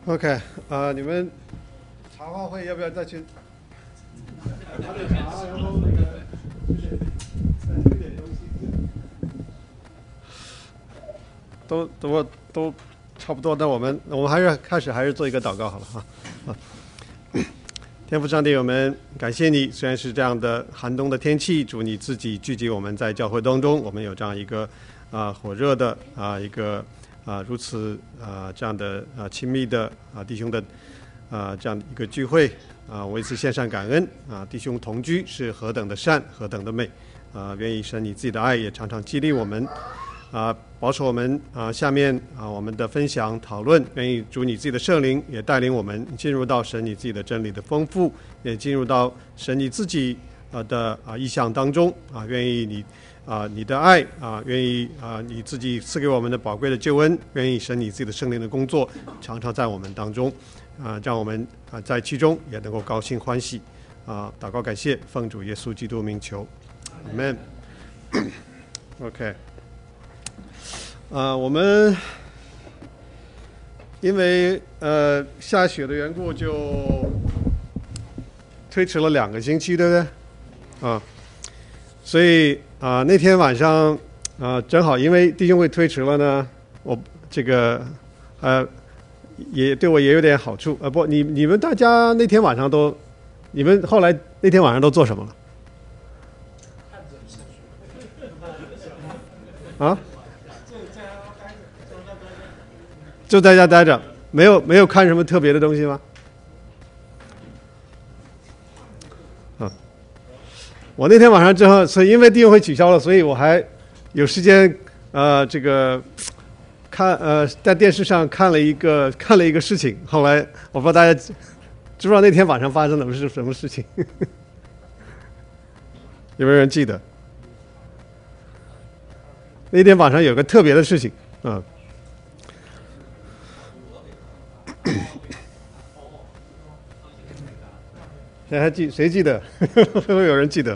OK， 你们茶话会要不要再去？拿点茶，然后那个吃点东西。都差不多，那我们还是开始，还是做一个祷告好了哈。天父上帝，我们感谢你，虽然是这样的寒冬的天气，主你自己聚集我们在教会当中，我们有这样一个火热的一个如此这样的亲密的弟兄的这样一个聚会为此献上感恩弟兄同居是何等的善，何等的美愿意神你自己的爱也常常激励我们保守我们下面我们的分享讨论，愿意主你自己的圣灵也带领我们进入到神你自己的真理的丰富，也进入到神你自己的意象当中愿意你的爱愿意你自己赐给我们的宝贵的救恩，愿意神你自己的圣灵的工作常常在我们当中让我们在其中也能够高兴欢喜祷告感谢，奉主耶稣基督名求 Amen OK 我们因为下雪的缘故就推迟了2个星期，对不对所以那天晚上正好因为弟兄会推迟了呢，我这个也对我也有点好处不，你们大家那天晚上你们后来那天晚上都做什么了就在家待着，没有看什么特别的东西吗？我那天晚上正好，所以因为弟兄会取消了，所以我还有时间这个在电视上看了一个事情。后来我不知道大家知不知道那天晚上发生的是什么事情？有没有人记得？那天晚上有个特别的事情谁记得？会不会有人记得？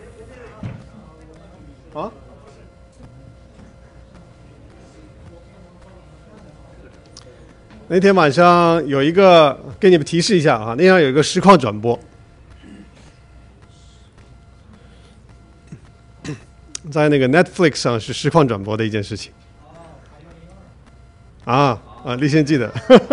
那天晚上有一个，给你们提示一下那天有一个实况转播，在那个 Netflix 上是实况转播的一件事情。立先记得。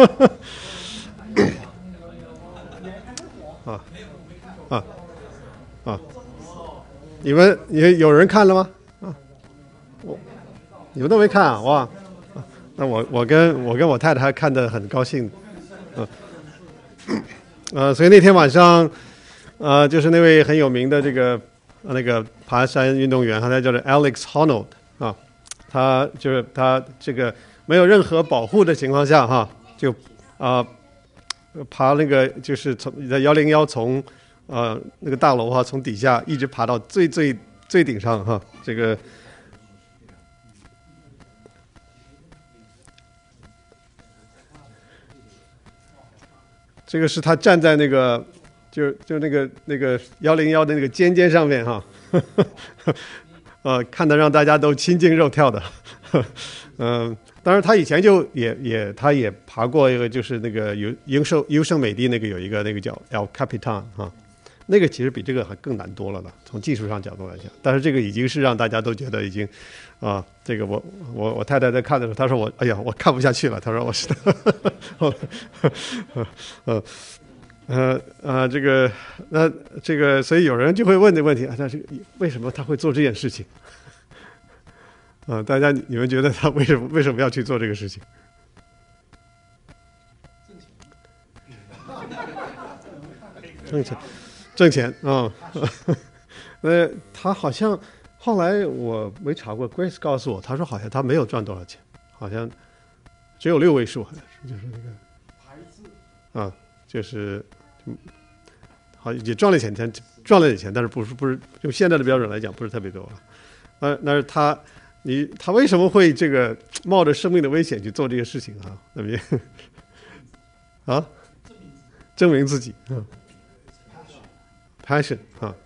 你们有人看了吗？你们都没看哇！那我跟我太太看得很高兴所以那天晚上就是那位很有名的这个那个爬山运动员，他叫做 Alex Honnold 他这个没有任何保护的情况下就爬那个就是从101从那个大楼从底下一直爬到最顶上这个是他站在那个就那个101的那个尖上面看得让大家都心惊肉跳的当然他以前就他也爬过一个就是那个优胜美地那个有一个那个叫 El Capitan那个其实比这个还更难多了从技术上角度来讲，但是这个已经是让大家都觉得已经这个我太太在看的时候，她说我看不下去了，她说我是这个这个，所以有人就会问这个问题这个为什么他会做这件事情大家你们觉得他为什么要去做这个事情？挣钱他好像后来我没查过 ，Grace 告诉我，他说好像他没有赚多少钱，好像只有6位数，好像是就是那个牌子就是好也赚了点钱，但是不是用现在的标准来讲不是特别多那是他为什么会这个冒着生命的危险去做这些事情那边证明自己passion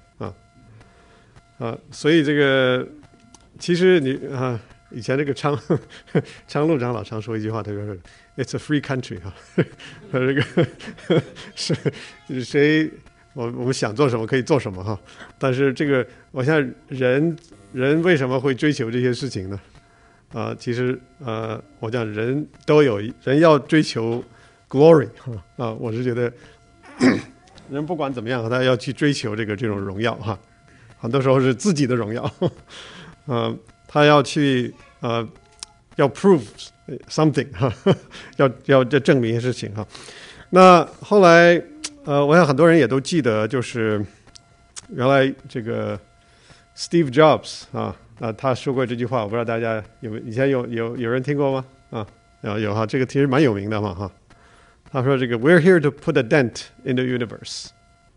所以这个其实你以前这个昌路长老常说一句话，他说 it's a free country 哈，这个是谁我们想做什么可以做什么哈。但是这个我想人为什么会追求这些事情呢？其实我讲人要追求 glory 我是觉得人不管怎么样，他要去追求这种荣耀哈，很多时候是自己的荣耀，他要去要 prove something 哈，要证明一些事情哈。那后来我想很多人也都记得，就是原来这个 Steve Jobs 他说过这句话，我不知道大家以前有人听过吗？有哈，这个其实蛮有名的嘛哈。他说这个 "We're here to put a dent in the universe.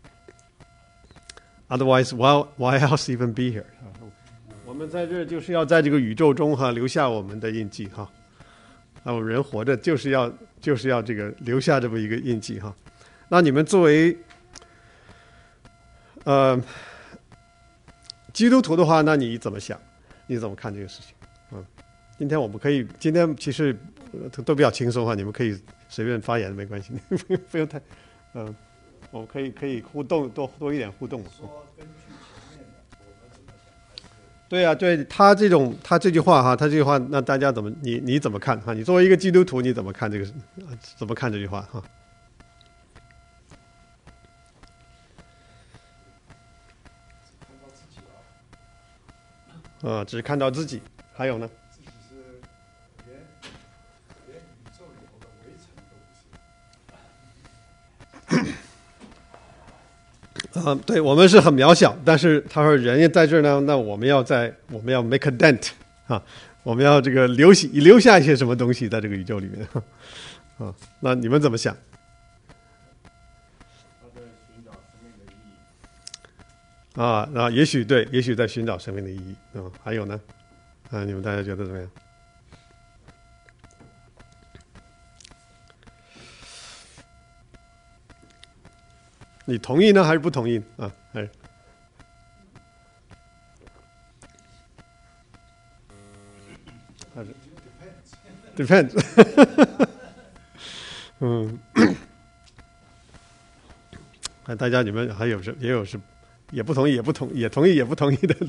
Otherwise, why else even be here?" 我们在这就是要在这个宇宙中留下我们的印记哈。人活着就是要这个留下这么一个印记哈。那你们作为基督徒的话，那你怎么想？你怎么看这个事情？今天其实都比较轻松哈，你们可以随便发言没关系，不用太我们可以互动多一点互动。对啊，对他这句话哈，那大家你怎么看哈？你作为一个基督徒，你怎么看怎么看这句话哈？只是看到自己，还有呢？自己是连宇宙里头的围城都不是。对，我们是很渺小，但是他说人也在这儿呢，那我们要 make a dent 我们要这个留下一些什么东西在这个宇宙里面那你们怎么想？也许对，也许在寻找生命的意义还有呢你们大家觉得怎么样？你同意呢还是不同意还是 depends 大家你们还有也有是也不同意也同意也不同意的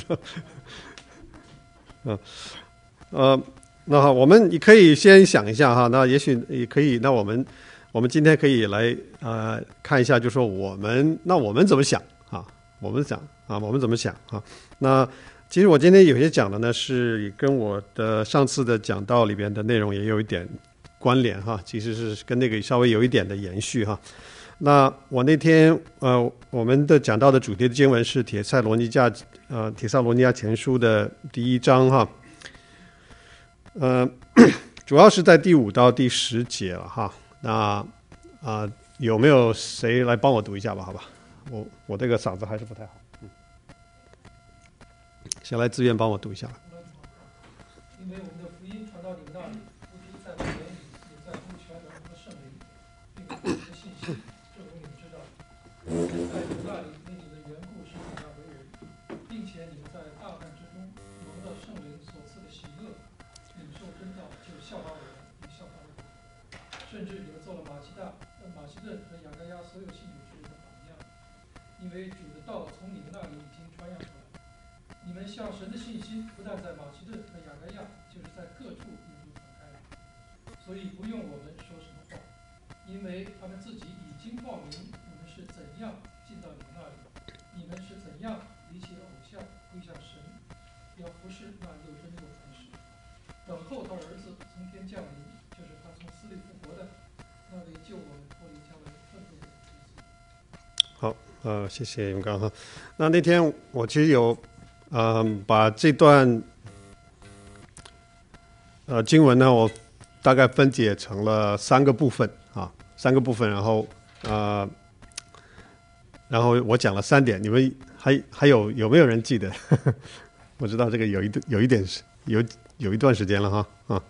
那好，我们可以先想一下哈，那也许也可以，那我们今天可以来看一下，就说我们怎么想我们怎么想那其实我今天有些讲的呢，是跟我的上次的讲道里边的内容也有一点关联其实是跟那个稍微有一点的延续那我那天我们的讲到的主题的经文是帖撒罗尼迦前书的第1章主要是在第5到第10节了那有没有谁来帮我读一下吧？好吧，我这个嗓子还是不太好。谁来自愿帮我读一下？ 因为我们的福音传到你们那里，不仅在我言语，也在乎全能和圣灵，并且我们的信息，正如你们知道，在你们那里因你们的缘故是怎样为人，并且你们在大难之中蒙了圣灵所赐的喜乐，领受真道，就效法我们，也效法你们，甚至你们做了马其顿和雅各亚所有信主之人的榜样，因为主的道从你们那里已经传扬出来。你们向神的信心不但在马其顿和雅各亚，就是在各处也都传开了。所以不用我们说什么话，因为他们自己已经报明我们是怎样进到你们那里，你们是怎样离弃了偶像，归向神，要服侍那又真又诚实，等候他儿子从天降临，就是他从死里复活的那位救我们脱离将来愤怒的日子。 好，谢谢永刚那天我其实有把这段经文呢，我大概分解成了3个部分然后我讲了3点，你们还有没有人记得？我知道这个有一段时间了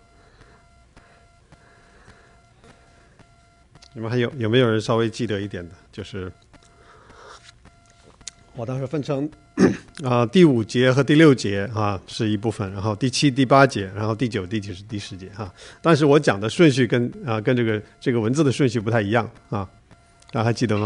你们有没有人稍微记得一点的？就是我当时分成第5节和第6节是一部分，然后第7、第8节，然后第9、第9、第10节但是我讲的顺序跟这个文字的顺序不太一样大家还记得吗？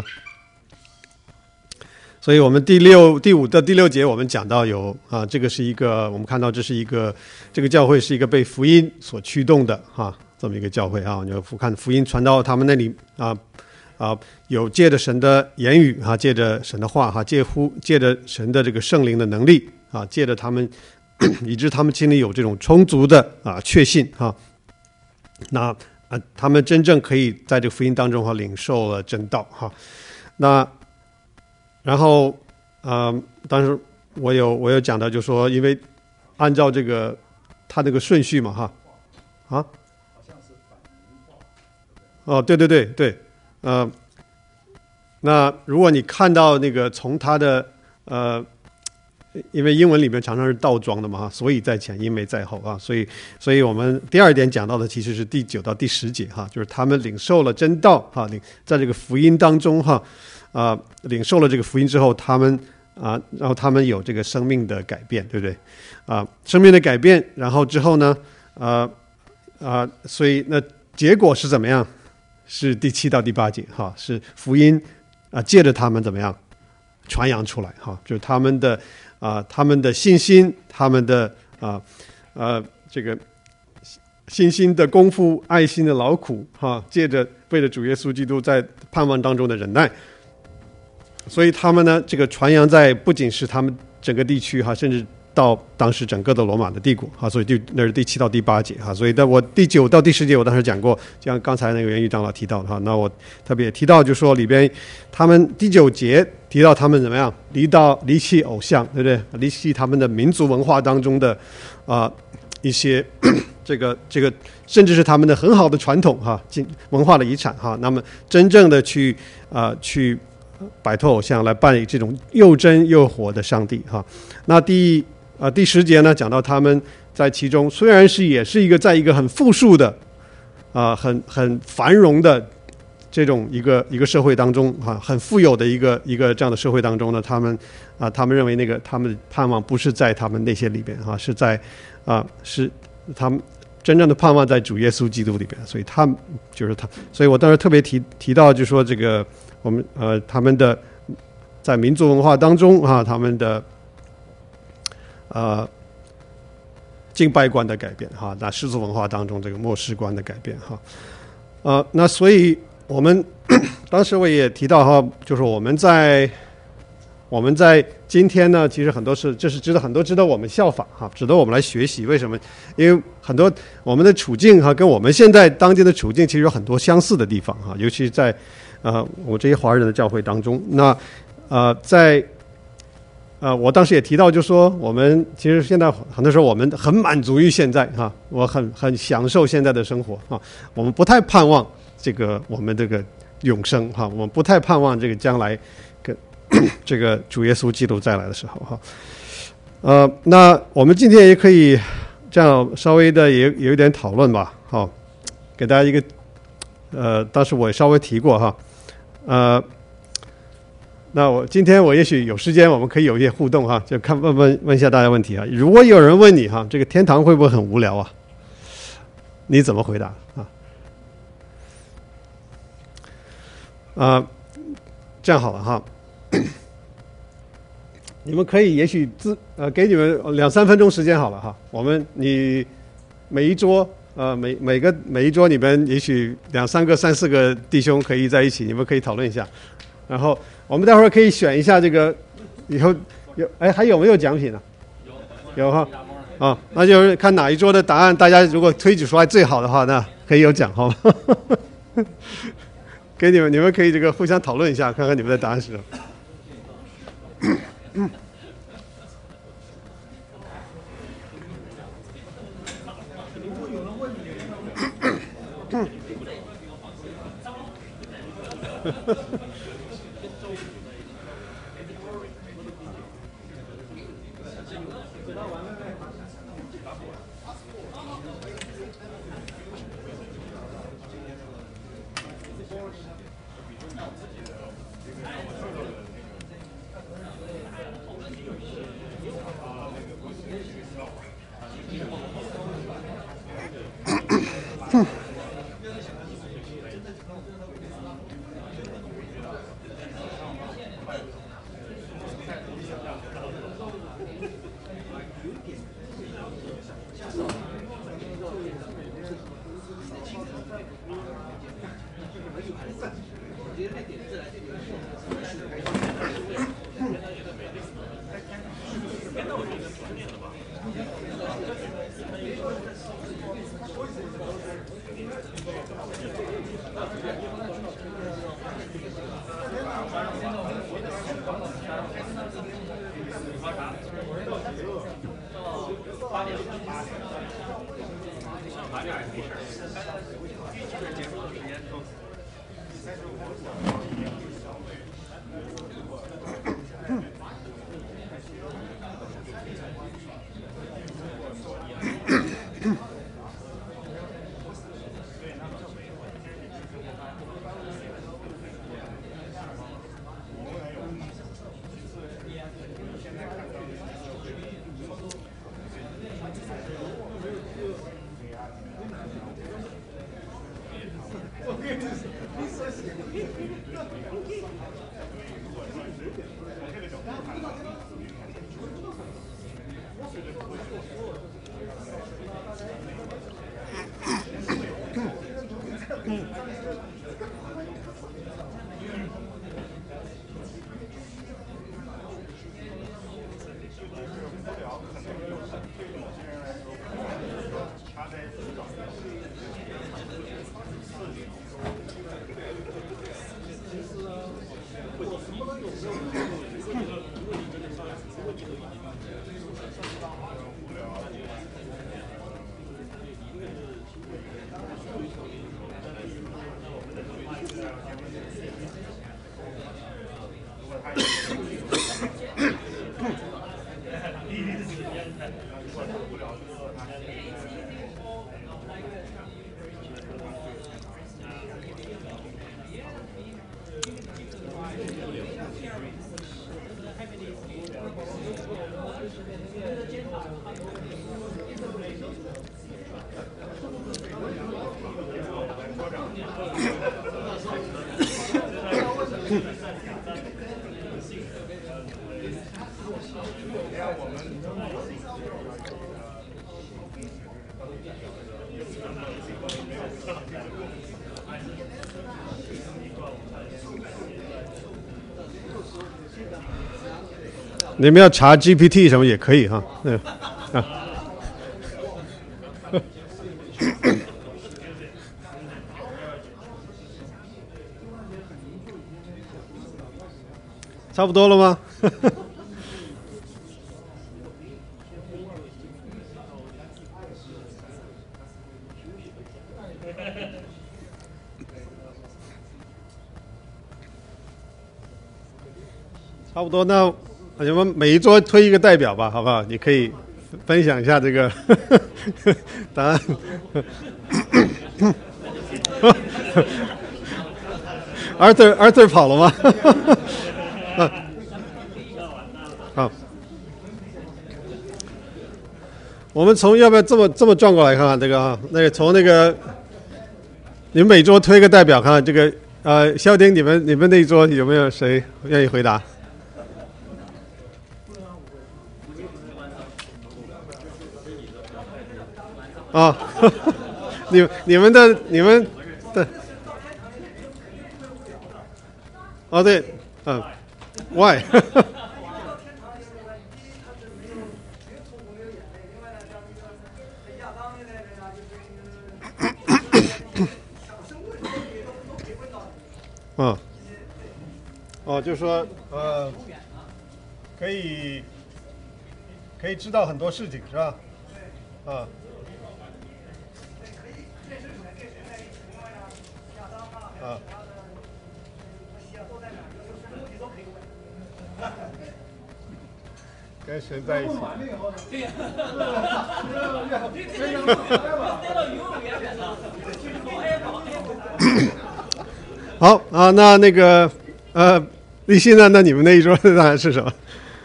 所以我们第5的第6节我们讲到有这个是一个我们看到这是一个这个教会是一个被福音所驱动的这么一个教会你就看福音传到他们那里有借着神的言语借着神的话借着神的这个圣灵的能力借着他们以致他们心里有这种充足的确信那他们真正可以在这个福音当中领受了真道那然后当时我有讲到，就说因为按照这个他那个顺序嘛好像是反对那如果你看到那个从他的因为英文里面常常是倒装的嘛所以在前因为在后所以我们第2点讲到的其实是第9到第10节就是他们领受了真道在这个福音当中领受了这个福音之后他们然后他们有这个生命的改变，对不对生命的改变，然后之后呢所以那结果是怎么样？是第7到第8节是福音借着他们怎么样传扬出来就是他们的信心，他们的这个信心的功夫，爱心的劳苦借着为了主耶稣基督在盼望当中的忍耐，所以他们呢这个传扬在不仅是他们整个地区甚至到当时整个的罗马的帝国所以那是第7到第8节所以在我第9到第10节我当时讲过，像刚才那个袁玉长老提到的那我特别提到就说里边他们第9节提到他们怎么样离弃偶像，对不对？离弃他们的民族文化当中的一些这个甚至是他们的很好的传统文化的遗产那么真正的去摆脱偶像，来办理这种又真又活的上帝那第10节呢讲到他们在其中虽然也是一个在一个很富庶的很繁荣的这种一个社会当中很富有的一个这样的社会当中呢，他们认为那个他们的盼望不是在他们那些里边是在是他们真正的盼望在主耶稣基督里边，所以所以我当时特别提到就说这个我们他们的在民族文化当中他们的敬拜观的改变那世俗文化当中这个末世观的改变那所以我们当时我也提到就是我们在今天呢，其实很多这是很多值得我们效仿值得我们来学习。为什么？因为很多我们的处境跟我们现在当今的处境其实有很多相似的地方尤其在我这些华人的教会当中。那在我当时也提到，就说我们其实现在很多时候我们很满足于现在我很享受现在的生活我们不太盼望这个我们这个永生我们不太盼望这个将来跟这个主耶稣基督再来的时候那我们今天也可以这样稍微的也有一点讨论吧给大家一个当时我也稍微提过那今天我也许有时间我们可以有一些互动就问一下大家问题如果有人问你这个天堂会不会很无聊你怎么回答这样好了你们可以也许给你们2-3分钟时间好了你每一桌每一桌你们也许2-3个3-4个弟兄可以在一起，你们可以讨论一下，然后我们待会儿可以选一下这个以后还有没有奖品呢？有那就是看哪一桌的答案大家如果推举出来最好的话，那可以有奖好吗？给你们可以这个互相讨论一下，看看你们的答案是什么。 你们要查 GPT 什么也可以哈，啊。差不多了吗？差不多，那你们每一桌推一个代表吧，好不好？你可以分享一下这个答案。Arthur 跑了吗？好，我们要不要这么转过来看看这个啊？那个从那个，你们每桌推个代表，看看这个肖丁，你们那一桌有没有谁愿意回答？啊，你们的。哦，对，why？ 就是说，可以知道很多事情，是吧？啊。啊。跟神在一起。好啊，那个立信呢？那你们那一桌的答案是什么？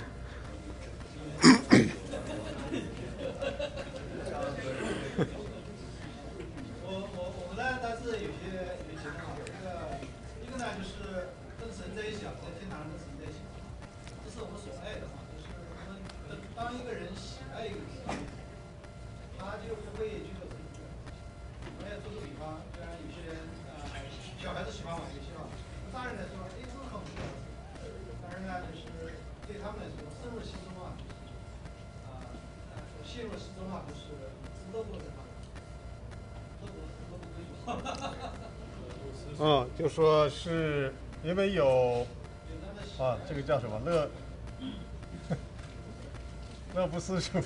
我呢，但是有些情况，一个呢就是跟神在一起，在天堂跟神在一起，这是我们所爱的嘛，就是我们当一个人喜爱一个事情，他就不会去做这个。我也做个比方，虽然有些人小孩子喜欢玩游戏嘛，大人来说，哎，这个很无聊。但是呢，就是对他们来说，深入其中啊，陷入其中啊，就是值得做的他们。 就说是因为有这个叫什么乐不思蜀，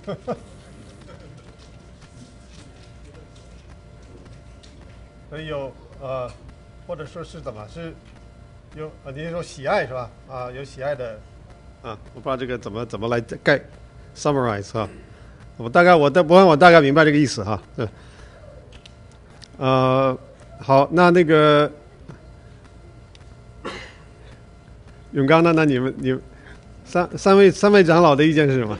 所以有或者说是怎么是有您说喜爱是吧？有喜爱的我不知道这个怎么来summarize 哈。我大概明白这个意思哈。好，那个永刚呢？那你们三位长老的意见是什么？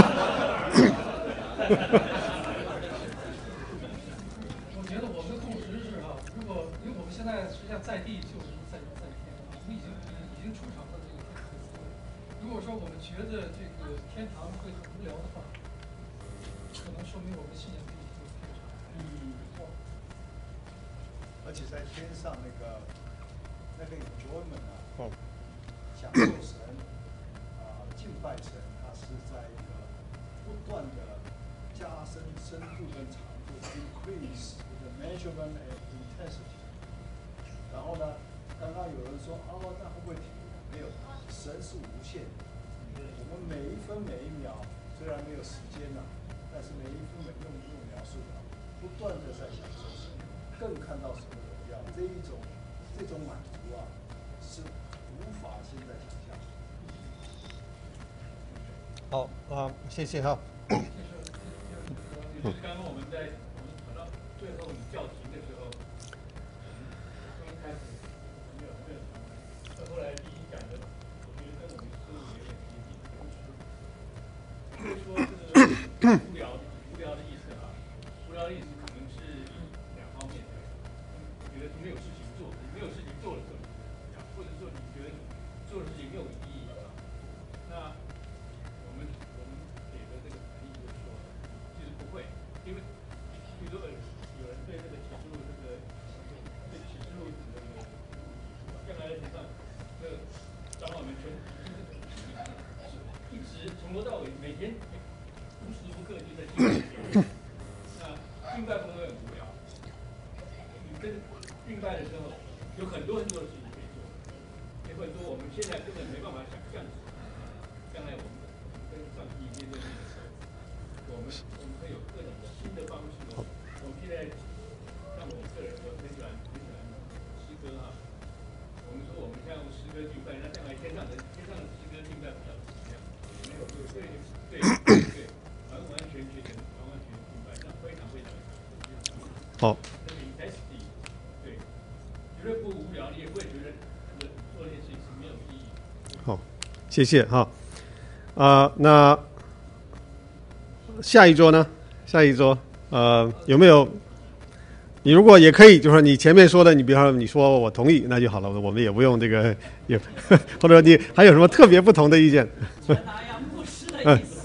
我觉得我们的共识是因为我们现在实际上在地就是在天我们已经出场了这个天堂的思维。如果说我们觉得这个天堂会很无聊的话，可能说明我们信仰力有偏差。 而且在天上那个 enjoyment 享受神敬拜神，它是在一个不断的加深深度跟长度 ，increase the measurement and intensity。然后呢，刚刚有人说那会不会停？没有，神是无限的。我们每一分每一秒虽然没有时间但是每一分每用描述不断的在享受神，更看到神的荣耀，这种满足是无法现在想象。 好谢谢哈。 就是刚刚我们谈到最后你叫停的时候，刚开始没有后来第一讲的，我觉得跟我们思路有点接近，就是说这个无聊的意思无聊的意思可能是两方面的，我觉得没有事情做，没有事情做的时候，或者说你觉得做的事情没有意义那我们给的这个反应就是说，其实不会，因为比如说有人对这个启示录对启示录将来的情况，长老们一直从头到尾每天无时无刻就在敬拜。那敬拜不会很无聊，你跟敬拜的时候有很多的事情可以做，也会说我们现在根本没办法想象，将来我们跟上帝面对面的时候，我们会有各种的新的方式。我们现在像我个人，我很喜欢诗歌我们说我们现在用诗歌敬拜，那将来天上的诗歌敬拜不晓得怎么样？没有，对，完全敬拜，那非常好。 对，绝对不无聊，你也不会觉得做这件事情是没有意义。 好，谢谢哈。那下一桌呢？下一桌有没有？你如果也可以，就是说你前面说的，你比方说你说我同意，那就好了，我们也不用这个也，或者你还有什么特别不同的意见？ 传达呀，牧师的意思。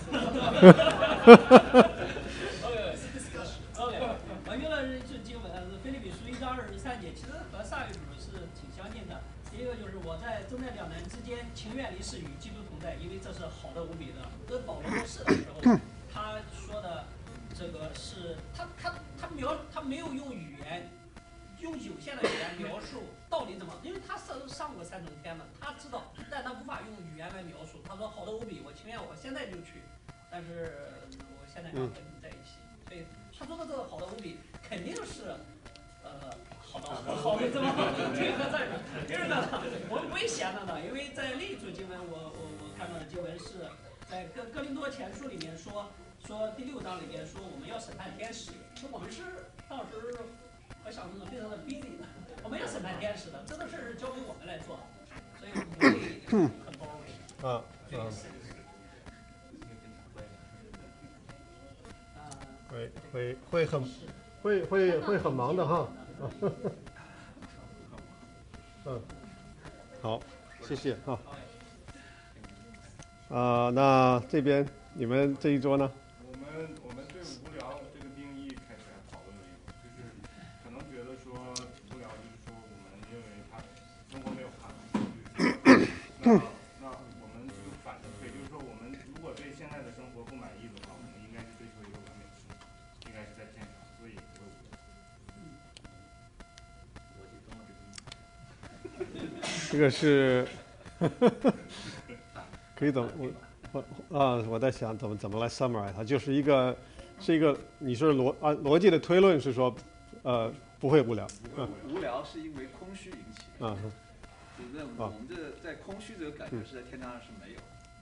我用了这经文是腓立比书1章23节，其实和上一组是挺相近的。第一个就是我在正在两难之间，情愿离世与基督同在，因为这是好的无比的。这保罗说是的时候，他说的这个是他没有用语言，用有限的语言描述到底怎么，因为他上过3重天嘛，他知道，但他无法用语言来描述。他说好的无比，我情愿我现在就去，但是我现在要跟你在一起。所以他说的这个好的无比，肯定是好的这么配合在。第二个呢，我们不会闲着的，因为在另一组经文我看到的经文是在哥林多前书里面说第6章里面说我们要审判天使，说我们是当时和想中的非常的 busy 的，我们要审判天使的，这个事儿是交给我们来做，所以我们会很包容。 啊啊，会很忙的哈。嗯，好，谢谢哈。那这边你们这一桌呢？ 我们对无聊这个定义开始讨论了一会儿，就是可能觉得说无聊就是说我们认为他生活没有含义，那我们就反着推，就是说我们如果对现在的生活不满意的话，我们应该是追求一个完美的生活，应该是在天堂，所以不会无聊。 这个是可以我在想怎么来 summarize 它，就是一个你说逻辑的推论是说不会无聊， 无聊是因为空虚引起的，就是我们这在空虚这个感觉是在天堂上是没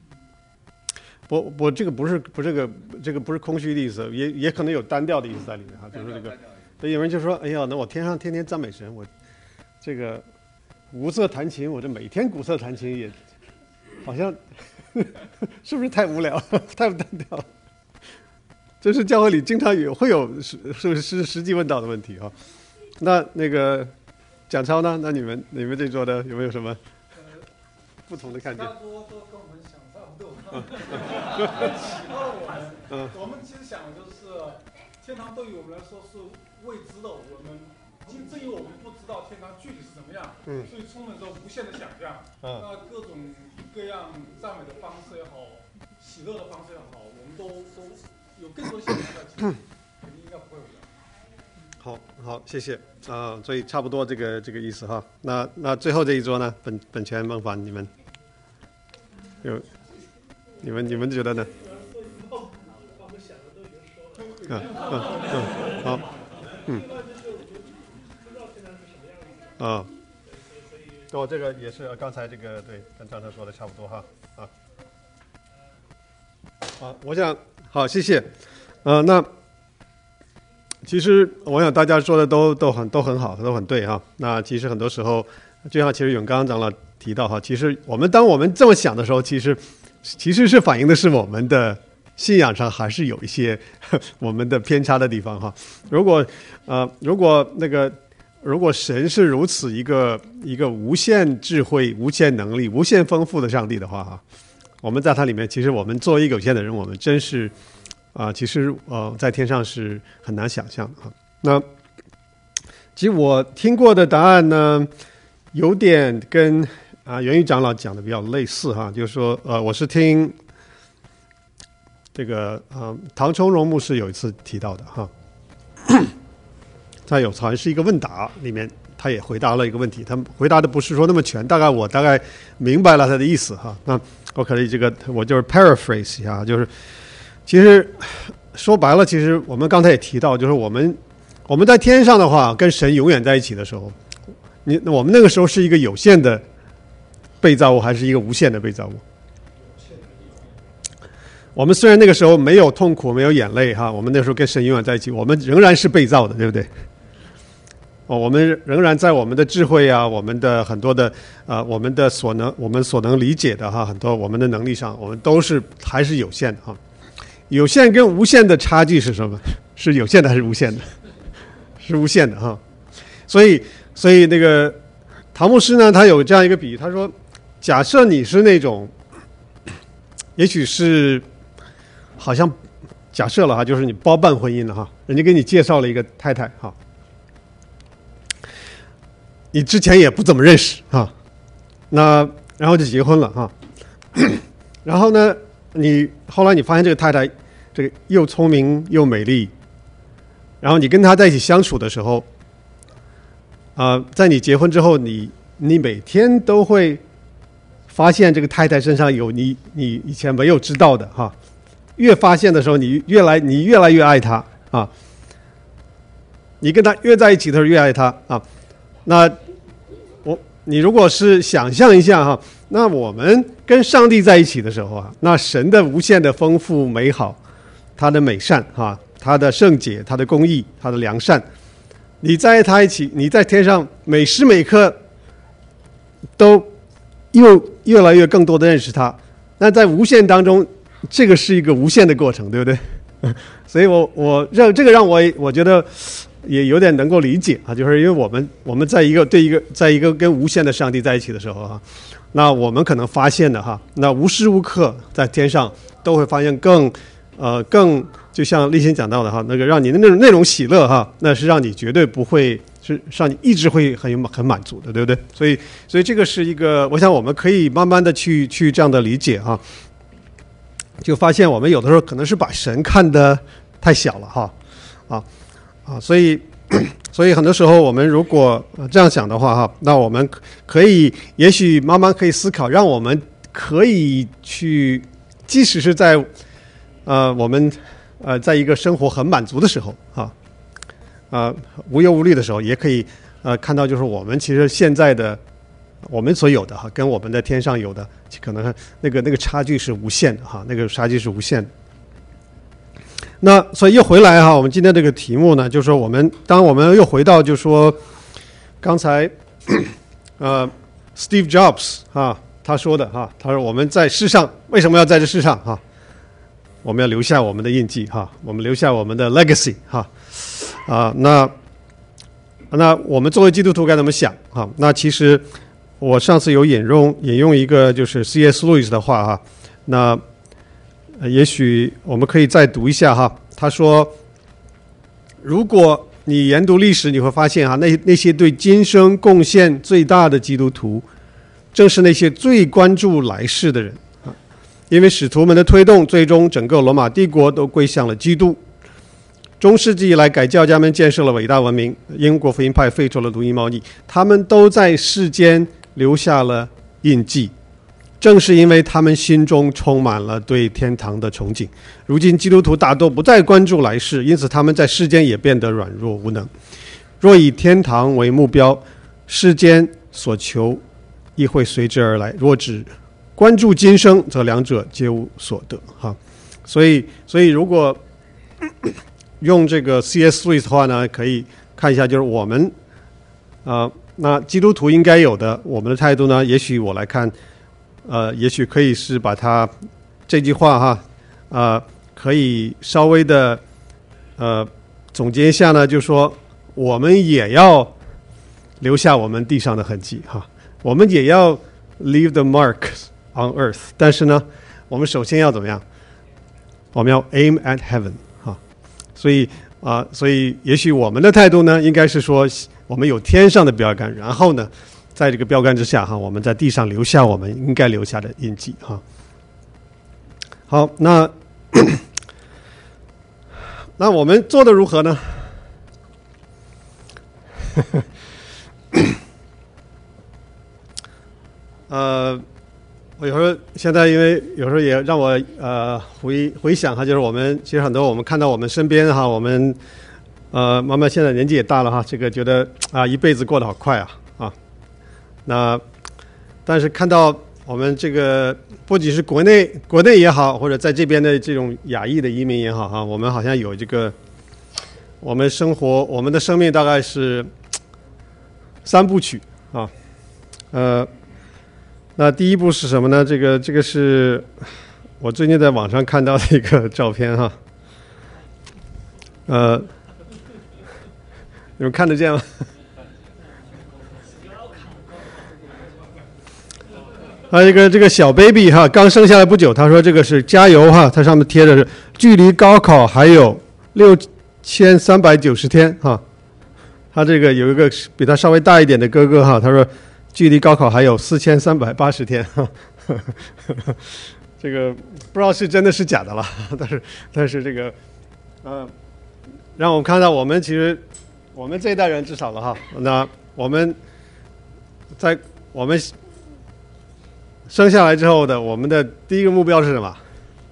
有。 这个不是空虚的意思，也可能有单调的意思在里面哈，就是这个，对，有人就说，哎呀，那我天上天天赞美神，我这个无色弹琴，我这每天鼓瑟弹琴也好像是不是太无聊了，太单调了？这是教会里经常会有实际问到的问题哈。那个蒋超呢？那你们这桌的有没有什么不同的看见？ 差不多都跟我们想差不多，启发了我们。我们其实想的就是天堂对于我们来说是未知的，我们正因为我们不知道天堂具体是怎么样，所以充满着无限的想象。那各种各样赞美的方式也好，喜乐的方式也好，我们都有更多想象在其中，肯定应该不会有的。 好，谢谢所以差不多这个意思哈。那最后这一桌呢？本泉孟凡，你们觉得呢？好，这个也是刚才这个对，跟张成说的差不多哈我想好，谢谢。那其实我想大家说的都很好，都很对哈。那其实很多时候，就像其实永刚长老提到哈，其实当我们这么想的时候，其实是反映的是我们的信仰上还是有一些我们的偏差的地方哈。如果神是如此一个无限智慧、无限能力、无限丰富的上帝的话哈，我们在它里面，其实我们作为一个有限的人，我们真是其实在天上是很难想象的哈。那其实我听过的答案呢，有点跟袁宇长老讲的比较类似哈，就是说我是听这个唐崇荣牧师有一次提到的哈。他好像是一个问答里面，他也回答了一个问题。他回答的不是说那么全，我大概明白了他的意思哈。那我可以我就是 paraphrase 一下，就是其实说白了，其实我们刚才也提到，就是我们在天上的话，跟神永远在一起的时候，我们那个时候是一个有限的被造物，还是一个无限的被造物？我们虽然那个时候没有痛苦，没有眼泪哈，我们那时候跟神永远在一起，我们仍然是被造的，对不对？我们仍然在我们的智慧啊，我们的很多的我们所能理解的哈，很多我们的能力上，我们都是还是有限的哈。有限跟无限的差距是什么？是有限的还是无限的？是无限的哈。所以那个唐牧师呢，他有这样一个比喻，他说，假设你是那种，也许是好像假设了哈，就是你包办婚姻了哈，人家给你介绍了一个太太哈。你之前也不怎么认识啊，然后就结婚了哈，然后呢，后来你发现这个太太这个又聪明又美丽，然后你跟她在一起相处的时候，在你结婚之后，你每天都会发现这个太太身上有你以前没有知道的哈，越发现的时候，你越来越爱她啊，你跟她越在一起的时候越爱她啊。那你如果是想象一下哈，那我们跟上帝在一起的时候啊，那神的无限的丰富美好，他的美善哈，他的圣洁，他的公义，他的良善，你在他一起，你在天上每时每刻都又越来越更多的认识他。那在无限当中，这个是一个无限的过程，对不对？所以我这个让我觉得也有点能够理解啊，就是因为我们在一个跟无限的上帝在一起的时候啊，那我们可能发现的哈，那无时无刻在天上都会发现更就像立新讲到的哈，那个让你的那种喜乐哈，那是让你绝对不会是让你一直会很满足的，对不对？所以这个是一个，我想我们可以慢慢的去这样的理解哈。就发现我们有的时候可能是把神看得太小了哈，所以很多时候我们如果这样想的话哈，那我们可以也许慢慢可以思考，让我们可以去，即使是在我们在一个生活很满足的时候无忧无虑的时候，也可以看到就是我们其实现在的我们所有的哈，跟我们的天上有的可能那个差距是无限的哈，那个差距是无限的。那所以又回来哈，我们今天这个题目呢，就是说当我们又回到就是说刚才Steve Jobs 他说的哈，他说我们在世上为什么要在这世上哈？我们要留下我们的印记哈，我们留下我们的 legacy 哈那我们作为基督徒该怎么想哈？那其实我上次有引用一个就是 C.S. Lewis 的话哈，那也许我们可以再读一下哈。他说，如果你研读历史，你会发现哈，那些对今生贡献最大的基督徒，正是那些最关注来世的人啊。因为使徒们的推动，最终整个罗马帝国都归向了基督。中世纪以来，改教家们建设了伟大文明，英国福音派废除了奴役贸易，他们都在世间留下了印记，正是因为他们心中充满了对天堂的憧憬。如今基督徒大多不再关注来世，因此他们在世间也变得软弱无能。若以天堂为目标，世间所求亦会随之而来；若只关注今生，则两者皆无所得哈。所以如果用这个 C.S. Lewis 的话呢，可以看一下，就是我们那基督徒应该有的我们的态度呢，也许我来看也许可以是把它这句话哈可以稍微的总结一下呢，就是说我们也要留下我们地上的痕迹哈，我们也要 leave the marks on earth， 但是呢我们首先要怎么样？我们要 aim at heaven哈，所以也许我们的态度呢，应该是说我们有天上的标杆，然后呢在这个标杆之下哈，我们在地上留下我们应该留下的印记哈。好，那我们做的如何呢？我有时候现在因为有时候也让我回想哈，就是我们其实很多我们看到我们身边哈，我们慢慢现在年纪也大了哈，这个觉得一辈子过得好快啊，那但是看到我们这个不仅是国内也好，或者在这边的这种亚裔的移民也好哈，我们好像有这个我们的生命大概是3部曲啊，那第一步是什么呢？这个是我最近在网上看到的一个照片哈，你们看得见吗？还有一个这个小 baby 哈，刚生下来不久，他说这个是加油哈，它上面贴的是距离高考还有6390天哈，他这个有一个比他稍微大一点的哥哥哈，他说距离高考还有4380天哈，这个不知道是真的是假的了，但是这个让我们看到我们其实我们这一代人至少了哈，那我们生下来之后的我们的第一个目标是什么？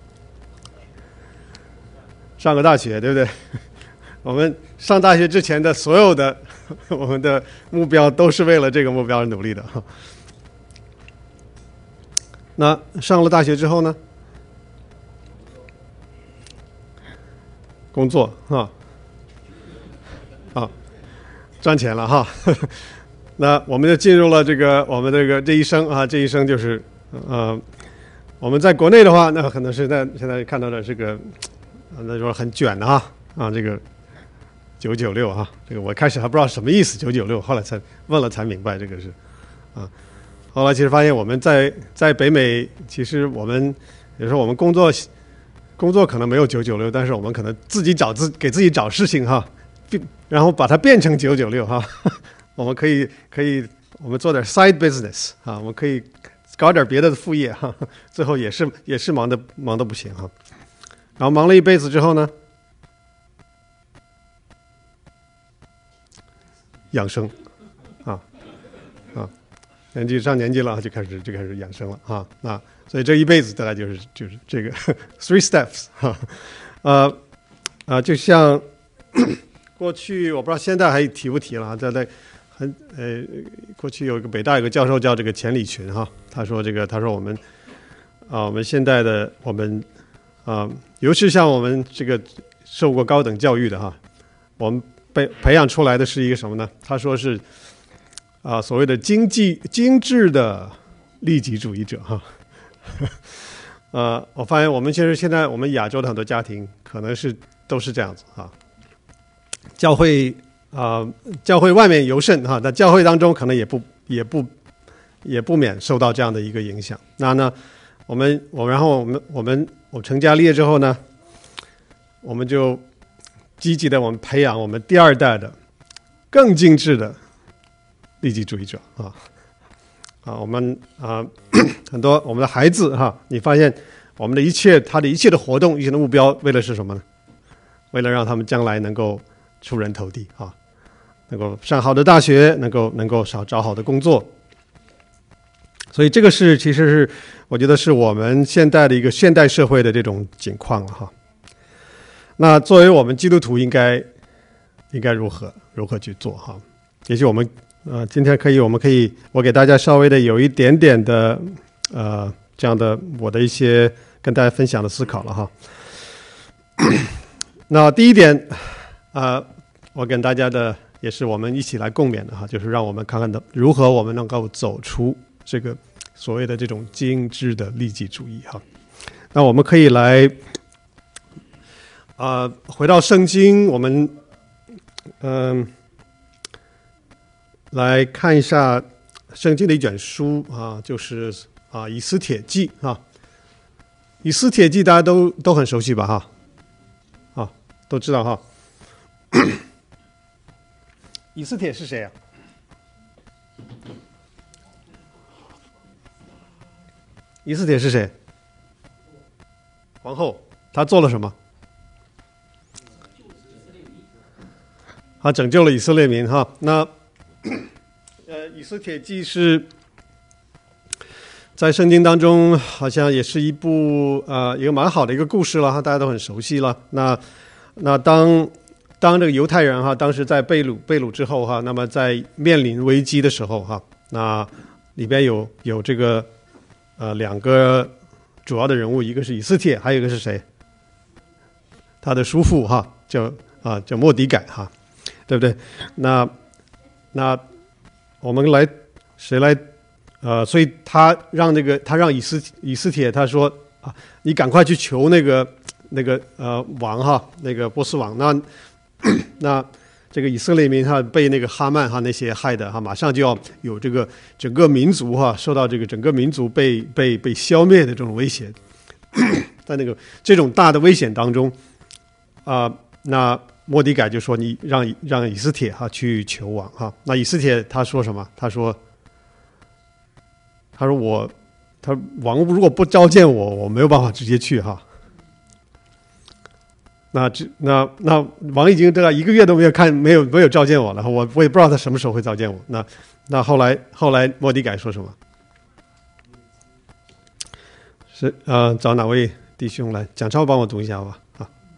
上个大学，对不对？我们上大学之前的所有的我们的目标都是为了这个目标而努力的。那上了大学之后呢？工作赚钱了哈。 那我们就进入了我们这一生啊，这一生就是我们在国内的话，那可能是现在看到的这个那说很卷的这个996啊，这个我开始还不知道什么意思996，后来才问了才明白这个是后来其实发现我们在北美，其实我们有时候我们工作可能没有996，但是我们可能给自己找事情然后把它变成996我们可以我们做点 side business 我们可以搞点别的副业最后也是忙得不行然后忙了一辈子之后呢，养生年纪上年纪了就开始养生了所以这一辈子大概就是这个 three steps 就像过去我不知道现在还提不提了过去有一个北大有个教授叫这个钱理群他说我们现在的尤其像我们这个受过高等教育的我们培养出来的是一个什么呢？他说是所谓的精致的利己主义者我发现我们其实现在我们亚洲的很多家庭可能都是这样子教会外面尤甚但教会当中可能也不免受到这样的一个影响。那呢，我成家立业之后呢，我们就积极的我们培养我们第二代的更精致的利己主义者我们很多我们的孩子你发现我们的他的一切的活动一切的目标为了是什么呢？为了让他们将来能够出人头地能够上好的大学，能够找好的工作。所以这个其实是我觉得是我们现在的一个现代社会的这种情况了那作为我们基督徒应该如何去做也许我们今天我给大家稍微的有一点点的这样的我的一些跟大家分享的思考了那第一点我跟大家的也是我们一起来共勉的就是让我们看看如何我们能够走出这个所谓的这种精致的利己主义那我们可以来回到圣经，我们来看一下圣经的一卷书就是以斯帖记以斯帖记大家都很熟悉吧都知道以斯帖是谁啊？以斯帖是谁？皇后，她做了什么？她拯救了以色列民那以斯帖记是在圣经当中好像也是一个蛮好的一个故事了大家都很熟悉了。那当这个犹太人当时在被掳之后那么在面临危机的时候那里边有这个两个主要的人物，一个是以斯帖，还有一个是谁？他的叔父叫末底改对不对？那我们谁来所以他让以斯帖他说你赶快去求那个王那个波斯王。那这个以色列民被那个哈曼那些害的马上就要有这个整个民族受到这个整个民族被消灭的这种威胁。在这种大的危险当中那末底改就说你让以斯帖去求王那以斯帖他说什么？他说王如果不召见我没有办法直接去那王已经这1个月都没有召见我了，我也不知道他什么时候会召见我。那后来末底改说什么？是找哪位弟兄来？蒋超帮我读一下吧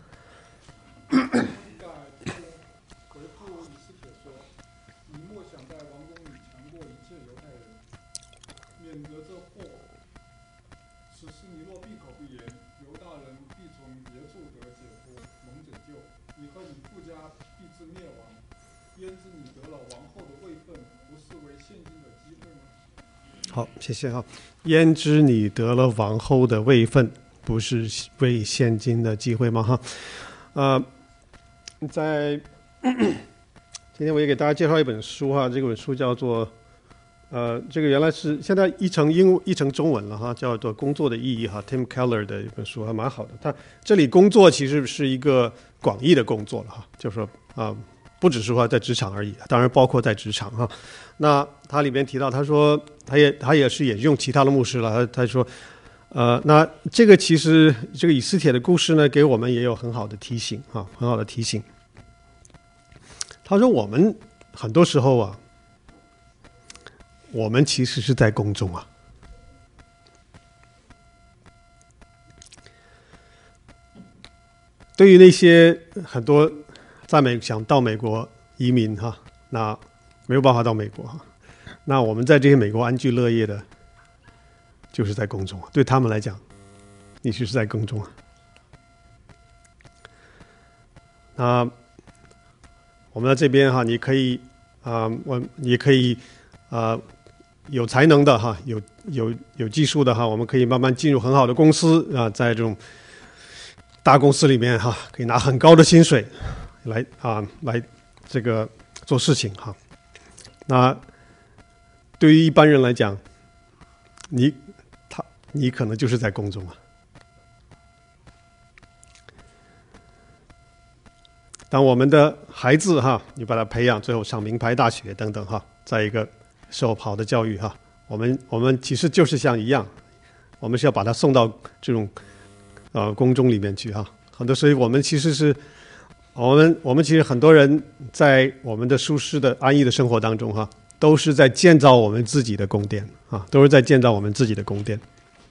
回复以斯帖说：“你莫想在王宫里强过一切犹太人，免得这祸。此时你若闭口不言，犹大人必从别处得解脱，蒙拯救。你和你父家必至灭亡， 焉知你得了王后的位分，不是为现今的机会吗？ 好，谢谢哈。焉知你得了王后的位分，不是为现今的机会吗？哈，在今天我也给大家介绍一本书哈，这本书叫做这个原来是现在译成译成中文了哈，叫做《工作的意义》哈 ，Tim Keller 的一本书还蛮好的。他这里工作其实是一个广义的工作了哈，就是说不只是说在职场而已，当然包括在职场哈。那他里面提到，他说他也是引用其他的牧师了，他说那这个其实这个以斯帖的故事呢，给我们也有很好的提醒啊，很好的提醒。他说我们很多时候啊，我们其实是在宫中啊。对于那些很多想到美国移民哈，那没有办法到美国哈，那我们在这些美国安居乐业的，就是在宫中啊。对他们来讲，你是在宫中啊。那我们在这边哈，你可以也可以有才能的哈，有技术的哈，我们可以慢慢进入很好的公司啊，在这种大公司里面哈，可以拿很高的薪水来这个做事情哈。那对于一般人来讲，你可能就是在宫中啊。当我们的孩子哈，你把他培养，最后上名牌大学等等哈，在一个受好的教育哈，我们其实就是像一样，我们是要把他送到这种宫中里面去哈。很多，所以我们其实是我们其实很多人在我们的舒适的安逸的生活当中哈，都是在建造我们自己的宫殿啊，都是在建造我们自己的宫殿。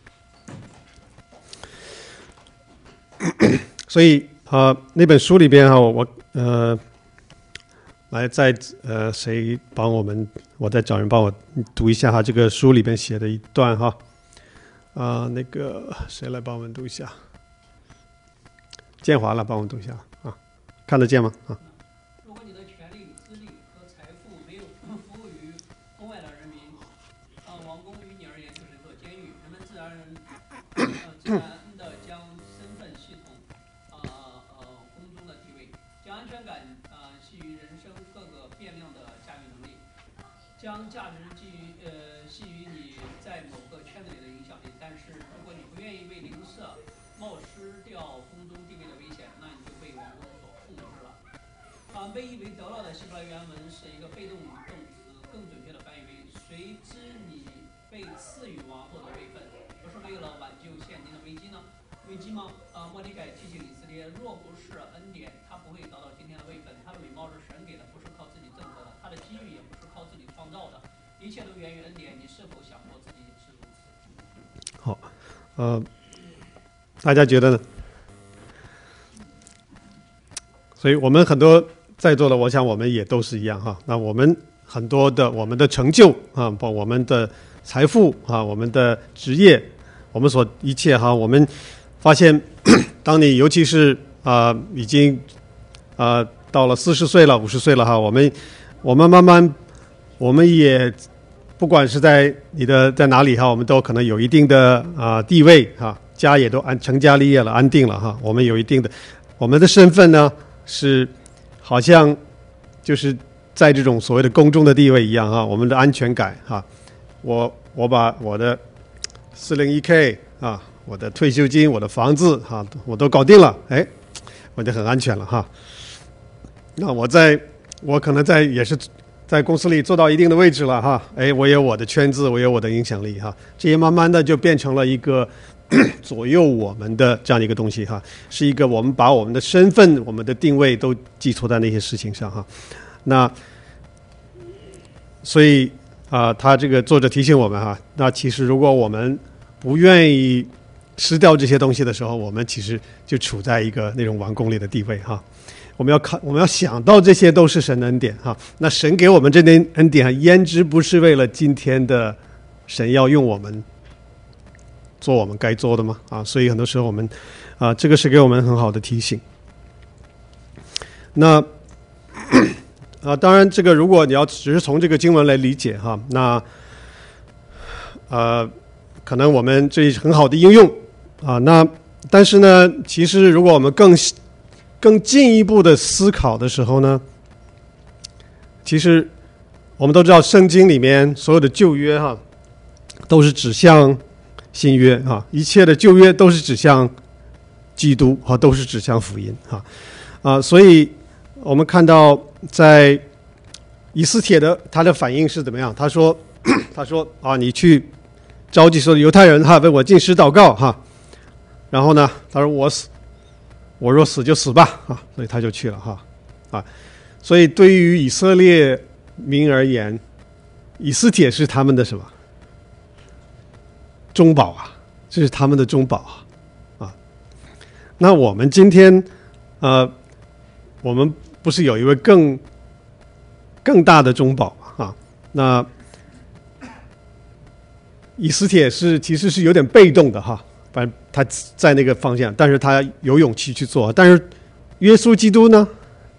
所以那本书里边哈，我来再谁帮我再找人帮我读一下哈，这个书里边写的一段哈，那个谁来帮我们读一下？建华来帮我们读一下啊，看得见吗？啊。 如果你的权力、资历和财富没有服务于宫外的人民，王宫于你而言就是一座监狱，人们自然的将身份系统宫中的地位，将安全感系于人生各个变量的驾驭能力，将价值系于你在某个圈子里的影响力。但是如果你不愿意为邻舍冒失掉宫中地位的危险，那你就被王宫所控制了。被译为得了的希伯来原文是一个被动动词，更准确的翻译为谁知你被赐予王后的位分，不是为了挽救现今的危机吗？莫迪改提醒以色列，若不是恩典，他不会得到今天的位分。他的美貌是神给的，不是靠自己挣得的；他的机遇也不是靠自己创造的，一切都源于恩典。你是否想过自己也是如此？ 好，大家觉得呢？所以我们很多在座的，我想我们也都是一样哈。那我们很多的我们的成就啊，包括我们的财富啊，我们的职业，我们所一切哈，我们发现，当你尤其是已经到了40岁了、50岁了哈，我们慢慢，我们也不管是在在哪里哈，我们都可能有一定的地位哈，家也都成家立业了，安定了哈，我们有一定的，我们的身份呢是好像就是在这种所谓的宫中的地位一样哈，我们的安全感哈，我把我的401k 啊，我的退休金、我的房子哈，我都搞定了，哎，我就很安全了哈。那我可能也是在公司里做到一定的位置了哈，哎，我有我的圈子，我有我的影响力哈，这些慢慢的就变成了一个左右我们的这样的一个东西哈，是一个我们把我们的身份、我们的定位都寄托在那些事情上哈。那所以他这个作者提醒我们哈，那其实如果我们不愿意失掉这些东西的时候，我们其实就处在一个那种王宫里的地位哈。我们要想到这些都是神的恩典哈。那神给我们这点恩典，焉知不是为了今天的神要用我们做我们该做的吗？所以很多时候我们这个是给我们很好的提醒。那当然这个如果你要只是从这个经文来理解哈，那可能我们这很好的应用那但是呢，其实如果我们更进一步的思考的时候呢，其实我们都知道圣经里面所有的旧约哈，都是指向新约一切的旧约都是指向基督都是指向福音所以我们看到在以斯帖的他的反应是怎么样？他说你去召集所有的犹太人为我禁食祷告然后呢，他说我若死就死吧所以他就去了所以对于以色列民而言，以斯帖是他们的什么中保这是他们的中保那我们今天我们不是有一位更大的中保那以斯帖其实是有点被动的反正他在那个方向，但是他有勇气去做。但是耶稣基督呢，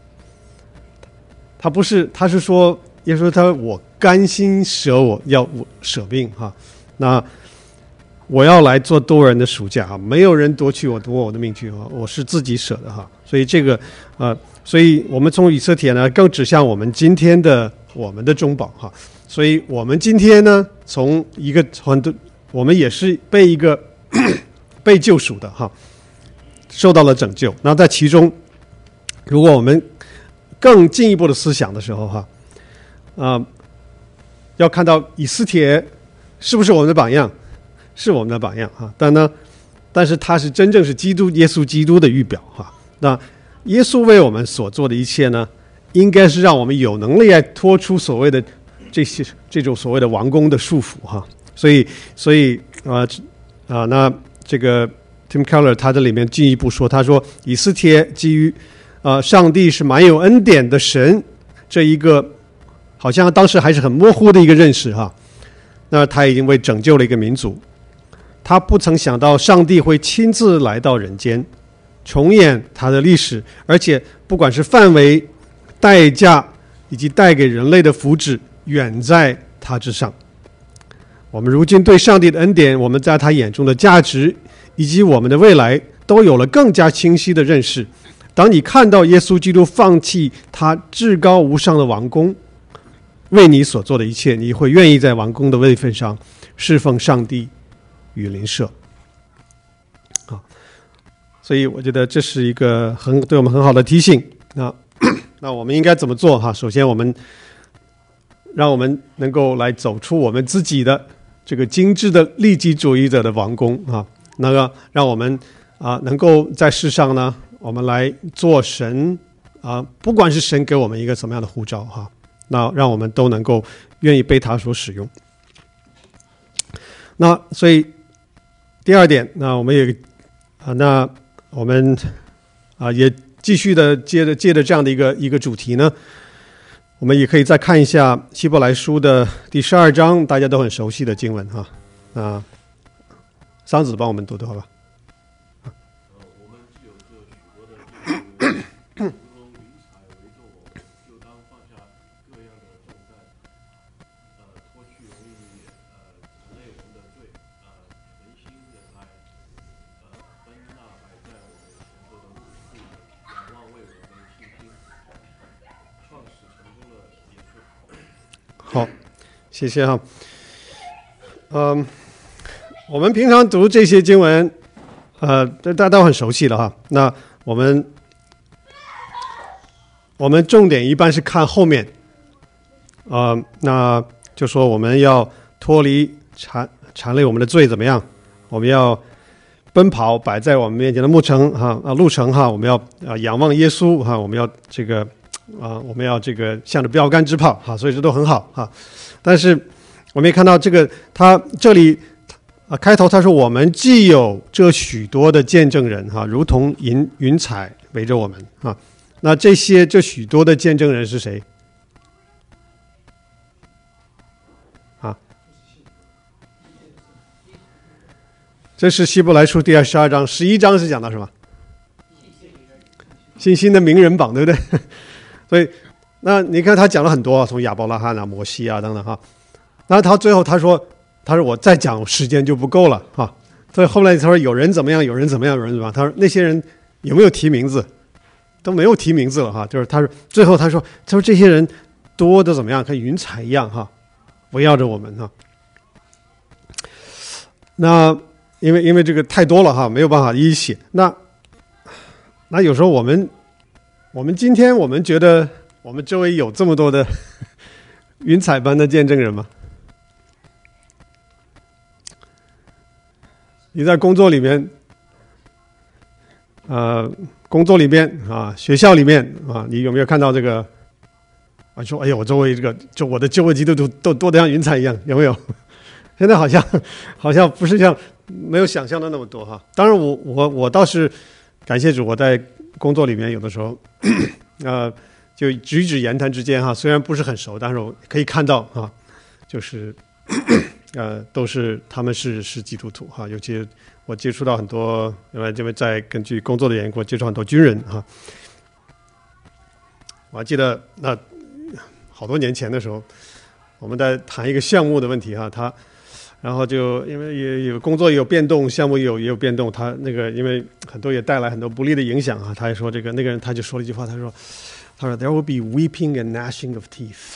他不是，他是说耶稣他我甘心要舍命那我要来做多人的赎价没有人夺我的命去我是自己舍的所以这个所以我们从以斯帖呢更指向我们今天的我们的中保所以我们今天呢从一个我们也是被救赎的受到了拯救。那在其中如果我们更进一步的思想的时候要看到以斯帖是不是我们的榜样，是我们的榜样但是他是真正是耶稣基督的预表那耶稣为我们所做的一切呢，应该是让我们有能力来脱出所谓的这种所谓的王宫的束缚所以那这个 Tim Keller 他在里面进一步说，他说以斯帖基于上帝是蛮有恩典的神这一个好像当时还是很模糊的一个认识那他已经为拯救了一个民族，他不曾想到上帝会亲自来到人间重演他的历史，而且不管是范围、代价以及带给人类的福祉远在他之上。我们如今对上帝的恩典，我们在他眼中的价值以及我们的未来都有了更加清晰的认识。当你看到耶稣基督放弃他至高无上的王宫为你所做的一切，你会愿意在王宫的位分上侍奉上帝与邻舍所以我觉得这是一个对我们很好的提醒那我们应该怎么做首先让我们能够来走出我们自己的这个精致的利己主义者的王宫那个让我们能够在世上呢，我们来做神不管是神给我们一个什么样的呼召那让我们都能够愿意被他所使用。那所以第二点，那我们也也继续的借着这样的一个主题呢，我们也可以再看一下希伯来书的第12章，大家都很熟悉的经文桑子帮我们读的好吧。 我们既有这许多的罪如同云彩围着我们，就当放下各样的重担，脱去容易缠累我们的罪，存心忍耐，奔那摆在我们前头的路途，仰望为我们信心创始成功的耶稣。 好，谢谢我们平常读这些经文大家都很熟悉了那我们重点一般是看后面那就说我们要脱离缠累我们的罪怎么样，我们要奔跑摆在我们面前的路程我们要仰望耶稣我们要这个我们要这个向着标杆直跑所以这都很好但是我们也看到这个他这里开头他说我们既有这许多的见证人如同云彩围着我们那这许多的见证人是谁这是希伯来书第12章，11章是讲到什么？信心的名人榜，对不对？所以那你看他讲了很多，从亚伯拉罕啊、摩西啊等等哈。那他最后他说我再讲时间就不够了哈。所以后来他说有人怎么样，有人怎么样，有人怎么样。他说那些人有没有提名字？都没有提名字了哈。就是他说最后他说这些人多的怎么样，跟云彩一样哈，围绕着我们哈。那因为这个太多了哈，没有办法一一写。那有时候我们今天我们觉得我们周围有这么多的云彩般的见证人吗？你在工作里面，学校里面啊，你有没有看到这个？啊，说哎呀，我周围我的周围基督徒都多得像云彩一样，有没有？现在好像不是像没有想象的那么多哈。当然我倒是感谢主，我在工作里面有的时候就举止言谈之间哈，虽然不是很熟，但是我可以看到哈，就是都是他们是基督徒哈。尤其我接触到很多，因为在根据工作的缘故，接触很多军人哈。我还记得好多年前的时候，我们在谈一个项目的问题哈，然后就因为也有工作也有变动，项目也有变动，他那个因为很多也带来很多不利的影响啊。他还说那个人他就说了一句话，他说 There will be weeping and gnashing of teeth。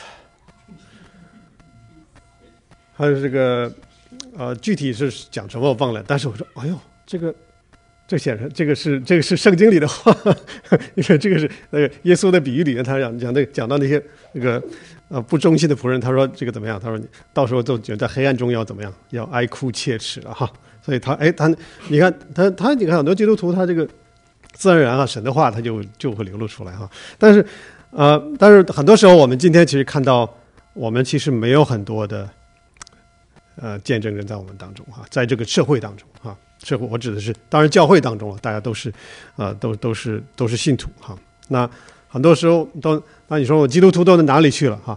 还有这个具体是讲什么我忘了，但是我说哎呦这显然这个是圣经里的话，因为这个是耶稣的比喻里面他讲到那些那个不忠心的仆人，他说这个怎么样？他说你到时候就在黑暗中要怎么样？要哀哭切齿了哈。所以你看很多基督徒他这个自然而然神的话他就会流露出来哈。但是很多时候我们今天其实看到我们其实没有很多的见证人在我们当中哈，在这个社会当中哈。社会我指的是当然教会当中了，大家都是都是信徒哈。那很多时候那你说我基督徒都到哪里去了哈？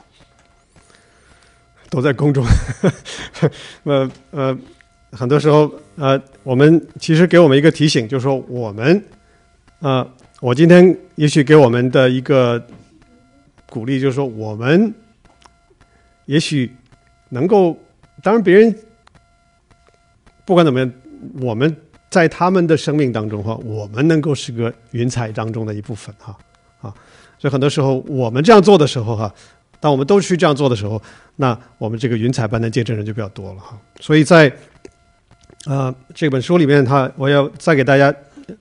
都在宫中。很多时候我们其实给我们一个提醒，就是说我今天也许给我们的一个鼓励，就是说我们也许能够，当然别人不管怎么样，我们在他们的生命当中哈，我们能够是个云彩当中的一部分哈所以很多时候我们这样做的时候哈，当我们都去这样做的时候，那我们这个云彩般的见证人就比较多了哈。所以在这本书里面我要再给大家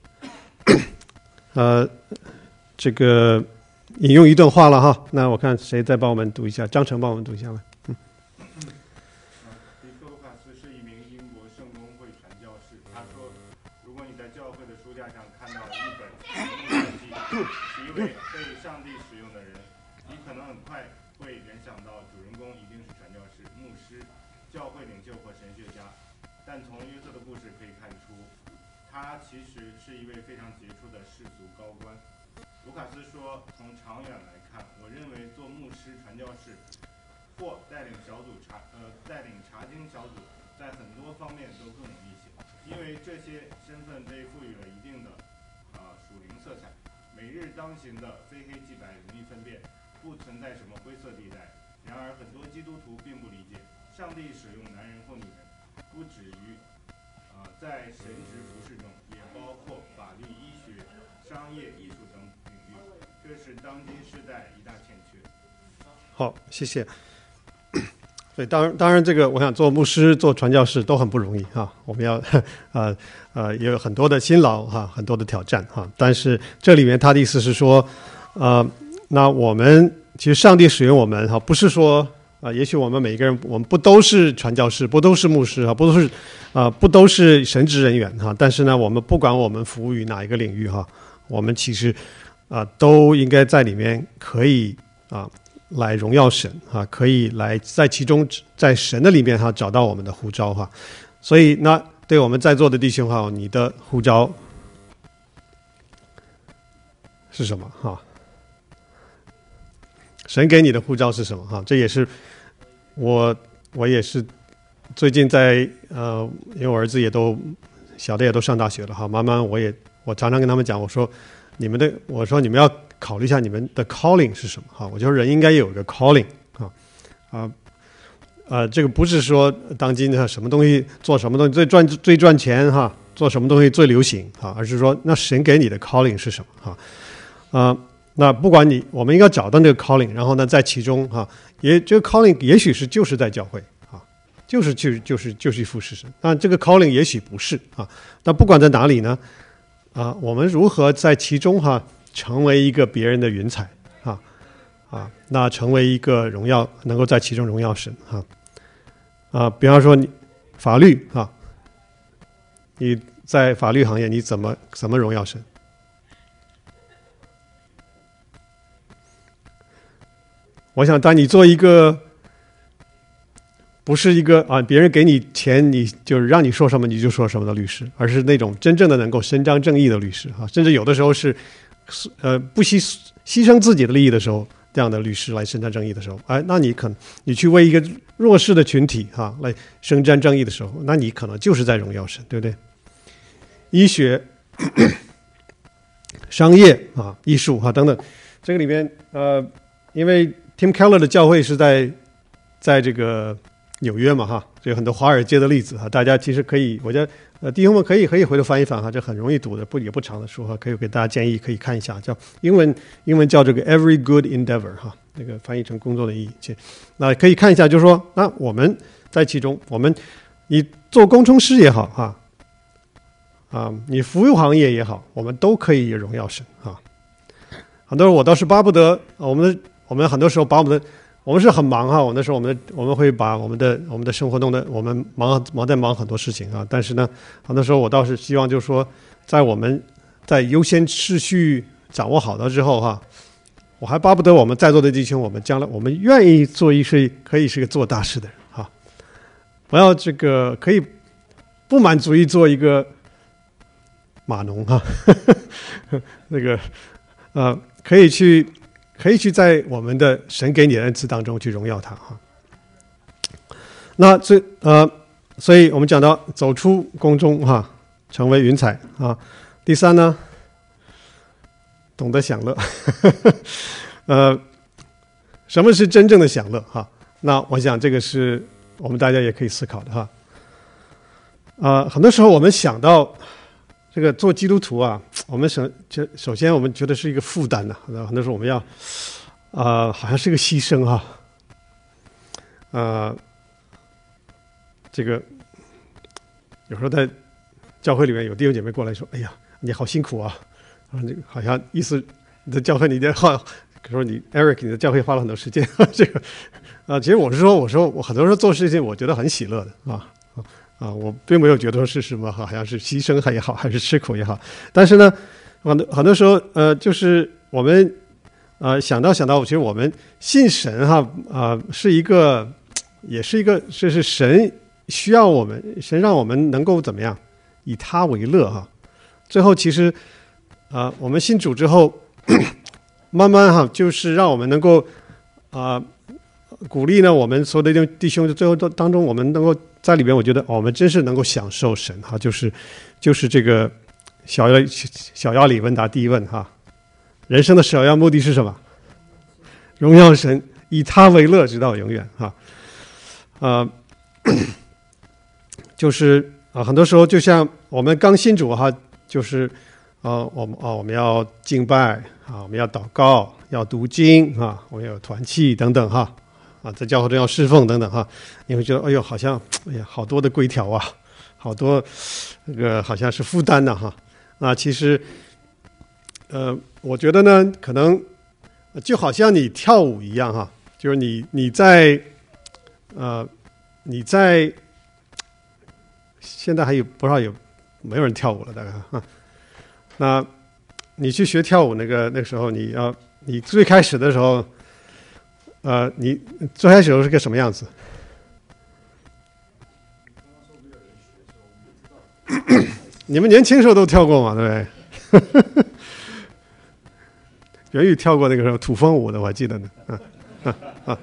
这个引用一段话了哈。那我看谁再帮我们读一下？张成帮我们读一下吧。 一位被上帝使用的人，你可能很快会联想到主人公一定是传教士、牧师、教会领袖或神学家，但从约瑟的故事可以看出，他其实是一位非常杰出的世俗高官。卢卡斯说，从长远来看，我认为做牧师、传教士或带领查经小组，在很多方面都更容易些，因为这些身份被赋予了一定的属灵色彩。每日当行的非黑即白容易分辨，不存在什么灰色地带。然而很多基督徒并不理解，上帝使用男人或女人，不止于在神职服饰中，也包括法律、医学、商业、艺术等领域，这是当今时代一大欠缺。 好，谢谢。所以当然这个我想做牧师做传教士都很不容易哈，我们要也有很多的辛劳哈，很多的挑战哈。但是这里面他的意思是说那我们其实上帝使用我们哈，不是说也许我们每一个人我们不都是传教士，不都是牧师哈，不都是神职人员哈，但是呢我们不管我们服务于哪一个领域哈，我们其实都应该在里面可以来荣耀神啊，可以来在其中在神的里面找到我们的呼召哈。所以那对我们在座的弟兄哈，你的呼召是什么哈？神给你的呼召是什么哈？这也是我也是最近在因为我儿子也都小的也都上大学了哈，慢慢我常常跟他们讲，我说你们考虑一下你们的 calling 是什么哈。我觉得人应该有一个 calling 这个不是说当今什么东西做什么东西最赚钱哈，做什么东西最流行哈，而是说那神给你的 calling 是什么哈那不管我们应该找到那个 calling， 然后呢在其中哈，这个 calling 也许就是在教会就是服侍神，但这个 calling 也许不是但不管在哪里呢我们如何在其中成为一个别人的云彩那成为一个荣耀，能够在其中荣耀神比方说你法律你在法律行业你怎么荣耀神？我想当你做一个不是一个别人给你钱你就是让你说什么你就说什么的律师，而是那种真正的能够伸张正义的律师甚至有的时候是不牺牲自己的利益的时候，这样的律师来伸张正义的时候，那你去为一个弱势的群体来伸张正义的时候，那你可能就是在荣耀神，对不对？医学、商业艺术等等，这个里面因为 Tim Keller 的教会是在这个纽约嘛有很多华尔街的例子大家其实可以，我觉得弟兄们可以回头翻一翻这很容易读的，也不长的书可以给大家建议可以看一下，叫英文叫这个 Every Good Endeavor 那个翻译成工作的意义，那可以看一下，就是说那我们在其中，你做工程师也好你服务行业也好，我们都可以荣耀神很多人我倒是巴不得我们很多时候我们是很忙我们那时候我们会把我们的生活弄得我们忙很多事情但是呢很多时候我倒是希望就是说在我们在优先次序掌握好了之后我还巴不得我们在座的弟兄，我们将来我们愿意可以是个做大事的人不要这个可以不满足于做一个码农那个可以去在我们的神给你的恩赐当中去荣耀他那所以我们讲到走出宫中成为云彩第三呢，懂得享乐什么是真正的享乐那我想这个是我们大家也可以思考的很多时候我们想到这个做基督徒我们首先我们觉得是一个负担很多时候我们要好像是一个牺牲这个有时候在教会里面有弟兄姐妹过来说，哎呀你好辛苦好像意思你的教会你的说你 Eric 你的教会花了很多时间这个其实我说我很多时候做事情我觉得很喜乐的我并没有觉得是什么好像是牺牲也好还是吃苦也好，但是呢很多时候就是我们想到其实我们信神是一个也是一个是神需要我们，神让我们能够怎么样以他为乐最后其实我们信主之后慢慢就是让我们能够鼓励呢我们所有的弟兄最后当中我们能够在里边，我觉得我们真是能够享受神就是这个小要理问答第一问人生的首要目的是什么？荣耀神，以他为乐直到永远就是很多时候就像我们刚信主就是我们要敬拜我们要祷告，要读经我们要有团契等等在教会中要侍奉等等你会觉得哎呦好像好多的规条好多那个好像是负担那其实我觉得呢可能就好像你跳舞一样就是你在现在还有不知道没有人跳舞了大概那你去学跳舞那个时候你最开始的时候你最开始是个什么样子？你们年轻时候都跳过嘛，对不对？袁宇跳过那个时候土风舞的，我还记得呢。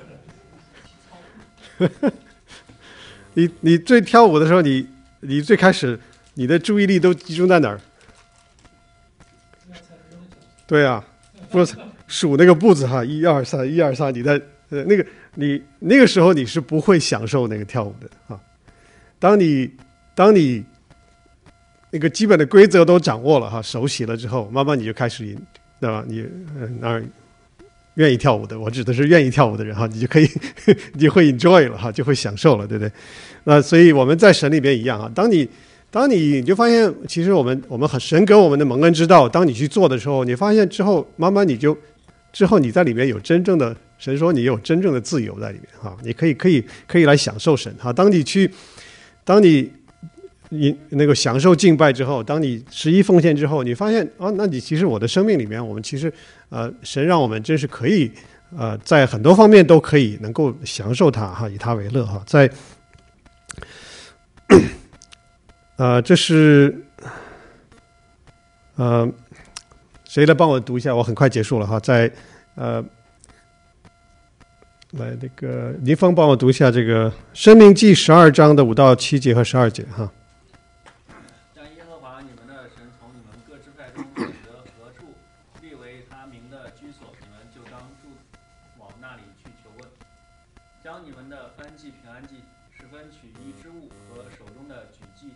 你最跳舞的时候，你最开始你的注意力都集中在哪儿？对啊， 不是数那个步子哈，1、2、3，1、2、3，你在你那个时候你是不会享受那个跳舞的啊。当你那个基本的规则都掌握了哈，熟悉了之后，慢慢你就开始，对吧？你当然愿意跳舞的，我指的是愿意跳舞的人哈，你就可以你就会 enjoy 了哈，就会享受了，对不对？那所以我们在神里边一样啊，当你就发现，其实我们神给我们的蒙恩之道，当你去做的时候，你发现之后，慢慢之后你在里面有真正的，神说你有真正的自由在里面哈，你可以来享受神哈。当你那个享受敬拜之后，当你11奉献之后，你发现啊，那你其实我的生命里面，我们其实神让我们真是可以在很多方面都可以能够享受它哈，以它为乐哈，在。这是谁来帮我读一下？我很快结束了哈，在来那个倪峰帮我读一下这个《申命记》12章的5到7节和12节哈。 将耶和华你们的神从你们各支派中选择何处立为他名的居所，你们就当住往那里去求问，将你们的燔祭、平安祭、十分取一之物和手中的举祭。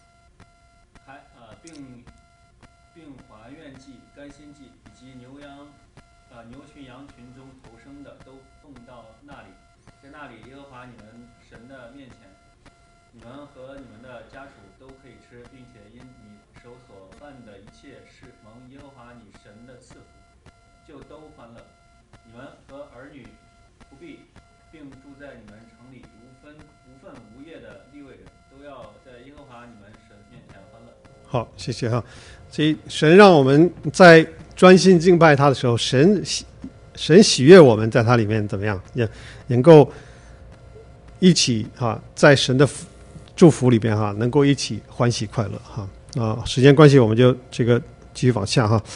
并还愿祭、甘心祭以及牛群羊群中投生的都奉到那里，在那里耶和华你们神的面前，你们和你们的家属都可以吃，并且因你手所犯的一切事蒙耶和华你神的赐福，就都欢乐。你们和儿女不必，并住在你们城里无份无业的利未人，都要在耶和华你们神面前欢乐。 好，谢谢哈。所以神让我们在专心敬拜他的时候，神喜悦我们在他里面怎么样，也能够一起哈，在神的祝福里边哈，能够一起欢喜快乐哈。时间关系，我们就这个继续往下哈。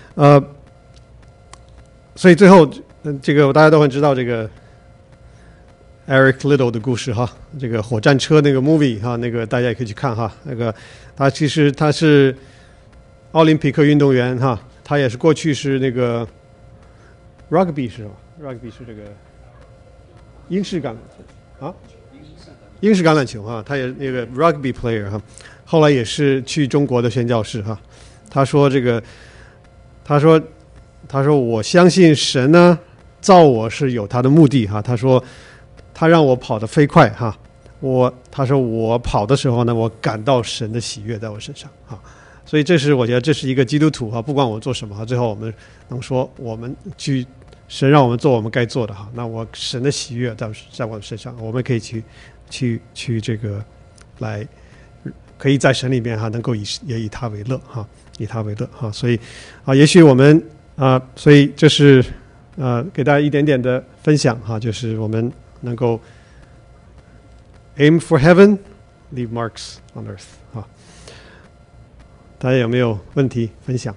所以最后这个大家都很知道这个 Eric Liddell 的故事哈，这个火战车那个 movie 哈，那个大家也可以去看哈。那个他其实他是奥林匹克运动员哈，他也是过去是那个 rugby 是吧 ？rugby 是这个英式橄榄球啊，英式橄榄球哈，他也那个 rugby player 哈，后来也是去中国的宣教士哈。他说我相信神呢造我是有他的目的哈。他说他让我跑得飞快哈，他说我跑的时候呢，我感到神的喜悦在我身上哈。所以我觉得这是一个基督徒哈，不管我们做什么，最后我们能说我们去神让我们做我们该做的哈，那神的喜悦在我们身上，我们可以去这个来，可以在神里面哈，能够也以他为乐哈，以他为乐哈。所以也许我们所以这是给大家一点点的分享哈，就是我们能够 aim for heaven, leave marks on earth 哈。大家有没有问题分享？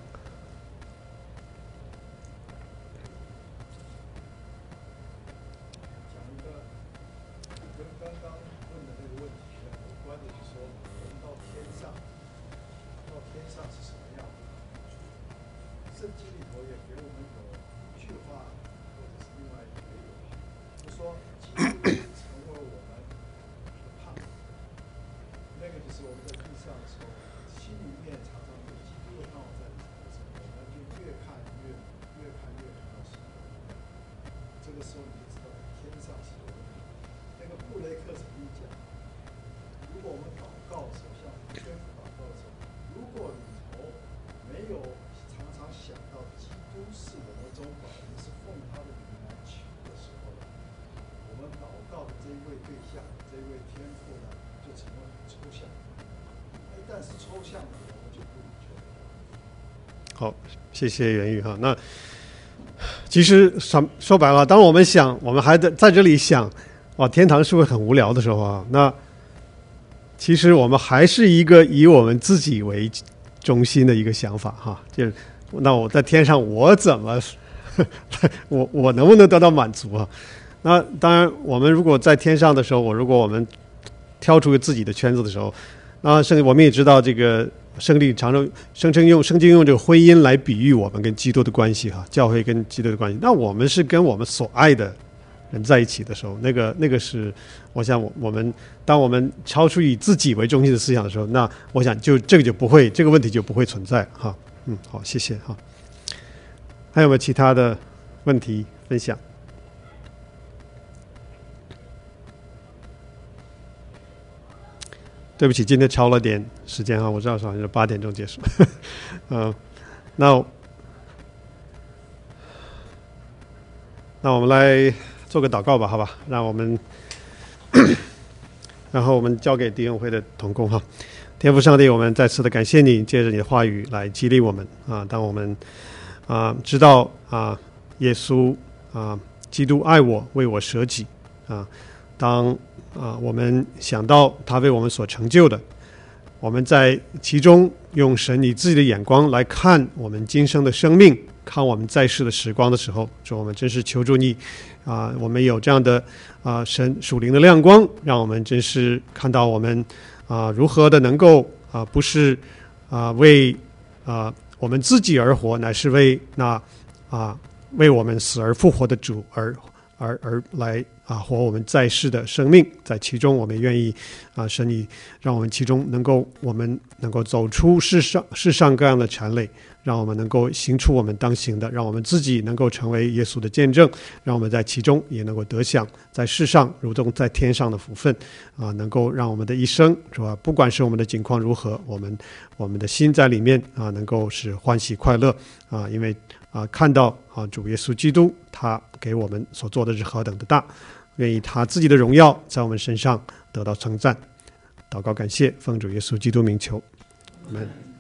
好，谢谢袁宇哈。那其实说白了，当我们还在这里想，天堂是不是很无聊的时候啊？那其实我们还是一个以我们自己为中心的一个想法哈。就是那我在天上我怎么我能不能得到满足啊？那当然，我们如果在天上的时候，如果我们挑出自己的圈子的时候，那甚至我们也知道这个圣经用这个婚姻来比喻我们跟基督的关系哈，教会跟基督的关系。那我们是跟我们所爱的人在一起的时候，那个是，我想当我们超出以自己为中心的思想的时候，那我想这个问题就不会存在哈。好，谢谢哈。还有没有其他的问题分享？对不起，今天超了点时间哈，我知道好像是8点钟结束。那我们来做个祷告吧，好吧？然后我们交给弟兄会的同工哈。天父上帝，我们再次的感谢你，借着你的话语来激励我们啊。当我们知道耶稣基督爱我，为我舍己当我们想到他为我们所成就的，我们在其中用神你自己的眼光来看我们今生的生命，看我们在世的时光的时候，主，我们真是求助你我们有这样的神属灵的亮光，让我们真是看到我们如何的能够不是为我们自己而活，乃是为为我们死而复活的主而来活我们在世的生命，在其中我们愿意神你让我们其中我们能够走出世上各样的缠累，让我们能够行出我们当行的，让我们自己能够成为耶稣的见证，让我们在其中也能够得享在世上如同在天上的福分能够让我们的一生是吧，不管是我们的境况如何，我们的心在里面能够是欢喜快乐因为看到主耶稣基督他给我们所做的是何等的大，愿意他自己的荣耀在我们身上得到称赞。祷告感谢，奉主耶稣基督名求，阿们。